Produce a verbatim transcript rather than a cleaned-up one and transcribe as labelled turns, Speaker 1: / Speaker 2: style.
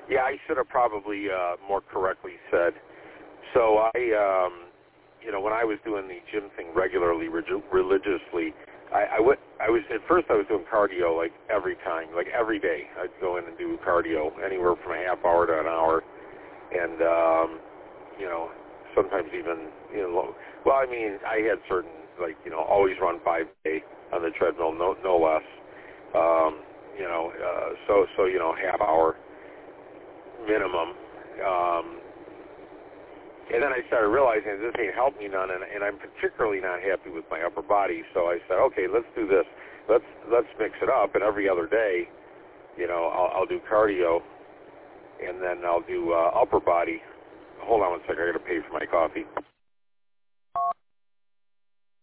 Speaker 1: Yeah, I should have probably uh, more correctly said. So I, um, you know, when I was doing the gym thing regularly, regi- religiously, I, I, went, I was at first I was doing cardio like every time, like every day. I'd go in and do cardio anywhere from a half hour to an hour, and um, you know, sometimes even you know, well, I mean, I had certain like you know, always run five a day on the treadmill, no no less. Um, you know, uh, so so you know, half hour minimum. Um, And then I started realizing this ain't helped me none, and, and I'm particularly not happy with my upper body. So I said, okay, let's do this. Let's let's mix it up, and every other day, you know, I'll, I'll do cardio, and then I'll do uh, upper body. Hold on one second. I got to pay for my coffee.